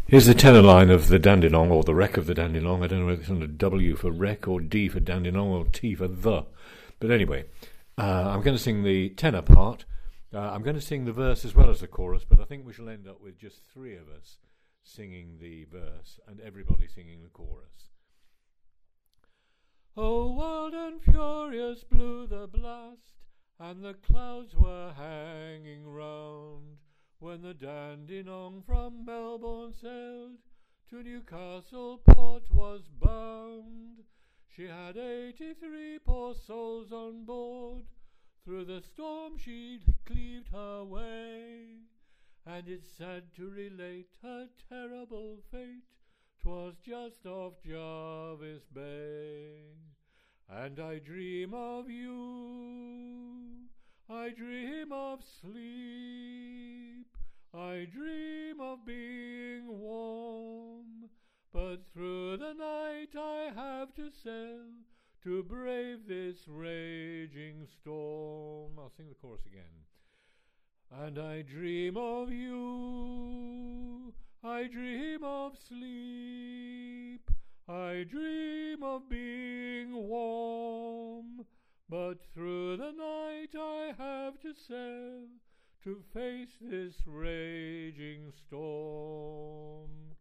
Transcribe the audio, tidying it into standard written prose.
Here's the tenor line of the Dandenong, or the wreck of the Dandenong. I don't know whether it's on a W for wreck, or D for Dandenong, or T for the. But anyway, I'm going to sing the tenor part. I'm going to sing the verse as well as the chorus, but I think we shall end up with just three of us singing the verse and everybody singing the chorus. Oh, wild and furious blew the blast, and the clouds were hanging round, when the Dandenong from Melbourne sailed to Newcastle port was bound. She had 83 poor souls on board, through the storm she cleaved her way, and it's sad to relate her terrible fate. 'Twas just off Jervis Bay. And I dream of you, I dream of sleep, I dream of being warm, but through the night I have to sail to brave this raging storm. I'll sing the chorus again. And I dream of you, I dream of sleep, I dream of being warm, but through the night I have to sail to face this raging storm.